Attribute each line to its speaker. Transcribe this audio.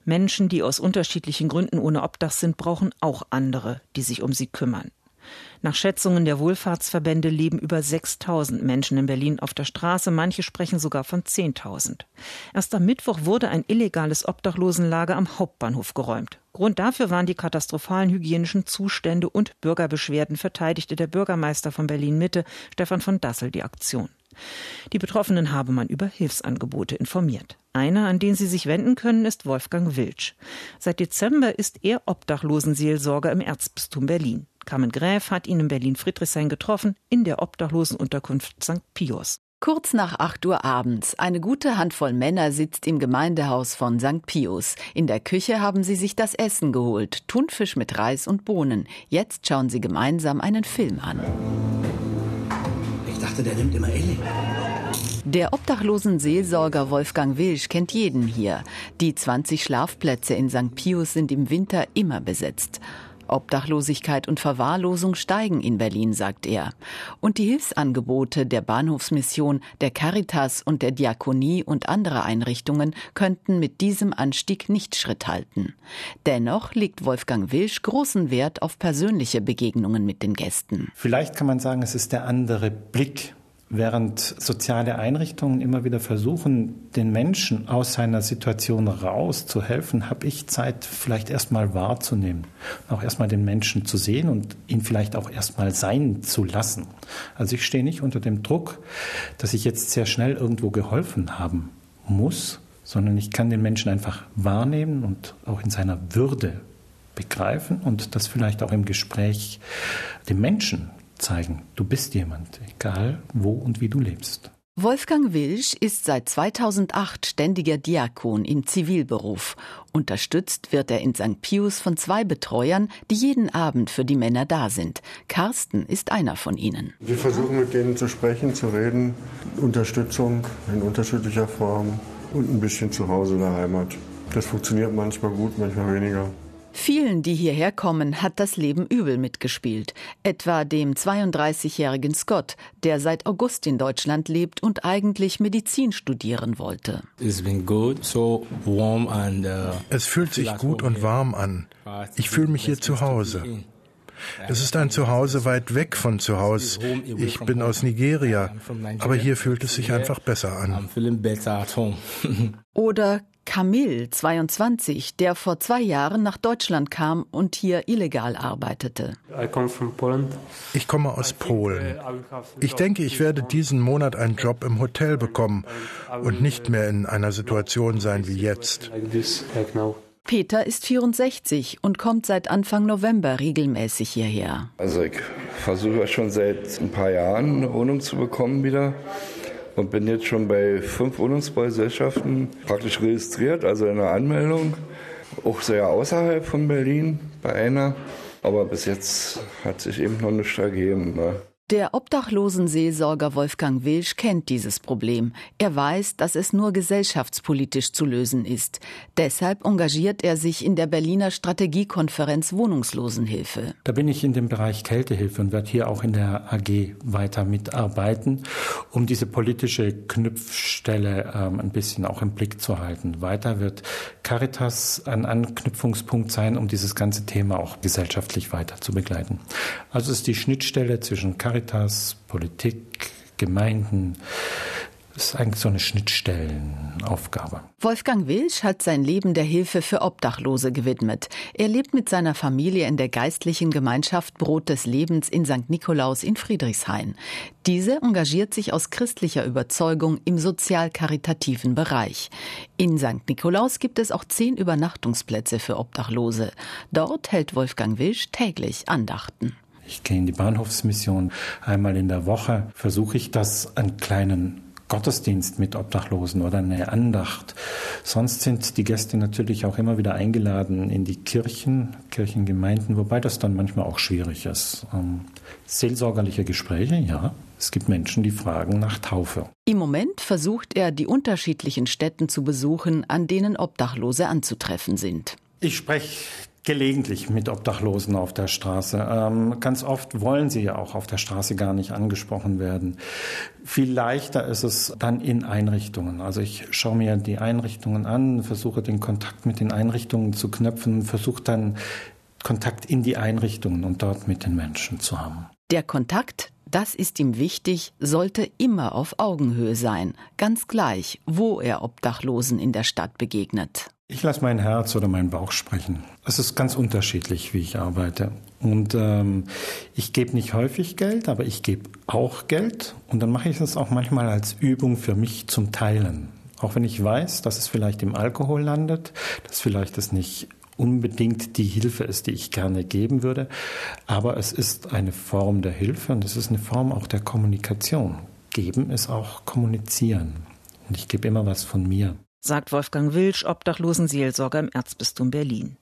Speaker 1: Menschen, die aus unterschiedlichen Gründen ohne Obdach sind, brauchen auch andere, die sich um sie kümmern. Nach Schätzungen der Wohlfahrtsverbände leben über 6.000 Menschen in Berlin auf der Straße. Manche sprechen sogar von 10.000. Erst am Mittwoch wurde ein illegales Obdachlosenlager am Hauptbahnhof geräumt. Grund dafür waren die katastrophalen hygienischen Zustände und Bürgerbeschwerden, verteidigte der Bürgermeister von Berlin-Mitte, Stefan von Dassel, die Aktion. Die Betroffenen habe man über Hilfsangebote informiert. Einer, an den sie sich wenden können, ist Wolfgang Wilsch. Seit Dezember ist er Obdachlosenseelsorger im Erzbistum Berlin. Carmen Gräf hat ihn in Berlin-Friedrichshain getroffen, in der Obdachlosenunterkunft St. Pius.
Speaker 2: Kurz nach 8 Uhr abends. Eine gute Handvoll Männer sitzt im Gemeindehaus von St. Pius. In der Küche haben sie sich das Essen geholt. Thunfisch mit Reis und Bohnen. Jetzt schauen sie gemeinsam einen Film an.
Speaker 3: Ich dachte, der nimmt immer Elli.
Speaker 2: Der Obdachlosenseelsorger Wolfgang Wilsch kennt jeden hier. Die 20 Schlafplätze in St. Pius sind im Winter immer besetzt. Obdachlosigkeit und Verwahrlosung steigen in Berlin, sagt er. Und die Hilfsangebote der Bahnhofsmission, der Caritas und der Diakonie und andere Einrichtungen könnten mit diesem Anstieg nicht Schritt halten. Dennoch legt Wolfgang Wilsch großen Wert auf persönliche Begegnungen mit den Gästen.
Speaker 4: Vielleicht kann man sagen, es ist der andere Blick. Während soziale Einrichtungen immer wieder versuchen, den Menschen aus seiner Situation rauszuhelfen, habe ich Zeit, vielleicht erstmal wahrzunehmen, auch erstmal den Menschen zu sehen und ihn vielleicht auch erstmal sein zu lassen. Also ich stehe nicht unter dem Druck, dass ich jetzt sehr schnell irgendwo geholfen haben muss, sondern ich kann den Menschen einfach wahrnehmen und auch in seiner Würde begreifen und das vielleicht auch im Gespräch dem Menschen zeigen, du bist jemand, egal wo und wie du lebst.
Speaker 2: Wolfgang Wilsch ist seit 2008 ständiger Diakon im Zivilberuf. Unterstützt wird er in St. Pius von 2 Betreuern, die jeden Abend für die Männer da sind. Carsten ist einer von ihnen.
Speaker 5: Wir versuchen mit denen zu sprechen, zu reden, Unterstützung in unterschiedlicher Form und ein bisschen zu Hause in der Heimat. Das funktioniert manchmal gut, manchmal weniger.
Speaker 2: Vielen, die hierher kommen, hat das Leben übel mitgespielt. Etwa dem 32-jährigen Scott, der seit August in Deutschland lebt und eigentlich Medizin studieren wollte.
Speaker 6: Es fühlt sich gut und warm an. Ich fühle mich hier zu Hause. Es ist ein Zuhause weit weg von zu Hause. Ich bin aus Nigeria, aber hier fühlt es sich einfach besser an.
Speaker 2: Oder Kamil, 22, der vor 2 Jahren nach Deutschland kam und hier illegal arbeitete.
Speaker 6: Ich komme aus Polen. Ich denke, ich werde diesen Monat einen Job im Hotel bekommen und nicht mehr in einer Situation sein wie jetzt.
Speaker 2: Peter ist 64 und kommt seit Anfang November regelmäßig hierher.
Speaker 7: Also ich versuche schon seit ein paar Jahren eine Wohnung zu bekommen wieder. Und bin jetzt schon bei 5 Wohnungsbaugesellschaften praktisch registriert, also in der Anmeldung. Auch sehr außerhalb von Berlin bei einer. Aber bis jetzt hat sich eben noch nichts ergeben. Ne?
Speaker 2: Der Obdachlosenseelsorger Wolfgang Wilsch kennt dieses Problem. Er weiß, dass es nur gesellschaftspolitisch zu lösen ist. Deshalb engagiert er sich in der Berliner Strategiekonferenz Wohnungslosenhilfe.
Speaker 4: Da bin ich in dem Bereich Kältehilfe und werde hier auch in der AG weiter mitarbeiten, um diese politische Knüpfstelle ein bisschen auch im Blick zu halten. Weiter wird Caritas ein Anknüpfungspunkt sein, um dieses ganze Thema auch gesellschaftlich weiter zu begleiten. Also es ist die Schnittstelle zwischen Caritas, Politik, Gemeinden. Das ist eigentlich so eine Schnittstellenaufgabe.
Speaker 2: Wolfgang Wilsch hat sein Leben der Hilfe für Obdachlose gewidmet. Er lebt mit seiner Familie in der geistlichen Gemeinschaft Brot des Lebens in St. Nikolaus in Friedrichshain. Diese engagiert sich aus christlicher Überzeugung im sozial-karitativen Bereich. In St. Nikolaus gibt es auch 10 Übernachtungsplätze für Obdachlose. Dort hält Wolfgang Wilsch täglich Andachten.
Speaker 4: Ich gehe in die Bahnhofsmission. Einmal in der Woche versuche ich das, einen kleinen Gottesdienst mit Obdachlosen oder eine Andacht. Sonst sind die Gäste natürlich auch immer wieder eingeladen in die Kirchengemeinden, wobei das dann manchmal auch schwierig ist. Seelsorgerliche Gespräche, ja. Es gibt Menschen, die fragen nach Taufe.
Speaker 2: Im Moment versucht er, die unterschiedlichen Städten zu besuchen, an denen Obdachlose anzutreffen sind.
Speaker 4: Ich spreche Gelegentlich mit Obdachlosen auf der Straße. Ganz oft wollen sie ja auch auf der Straße gar nicht angesprochen werden. Viel leichter ist es dann in Einrichtungen. Also ich schaue mir die Einrichtungen an, versuche den Kontakt mit den Einrichtungen zu knüpfen, versuche dann Kontakt in die Einrichtungen und dort mit den Menschen zu haben.
Speaker 2: Der Kontakt, das ist ihm wichtig, sollte immer auf Augenhöhe sein, ganz gleich, wo er Obdachlosen in der Stadt begegnet.
Speaker 4: Ich lasse mein Herz oder meinen Bauch sprechen. Es ist ganz unterschiedlich, wie ich arbeite. Und ich gebe nicht häufig Geld, aber ich gebe auch Geld. Und dann mache ich es auch manchmal als Übung für mich zum Teilen. Auch wenn ich weiß, dass es vielleicht im Alkohol landet, dass vielleicht es nicht unbedingt die Hilfe ist, die ich gerne geben würde. Aber es ist eine Form der Hilfe und es ist eine Form auch der Kommunikation. Geben ist auch kommunizieren. Und ich gebe immer was von mir.
Speaker 1: Sagt Wolfgang Wilsch, Obdachlosenseelsorger im Erzbistum Berlin.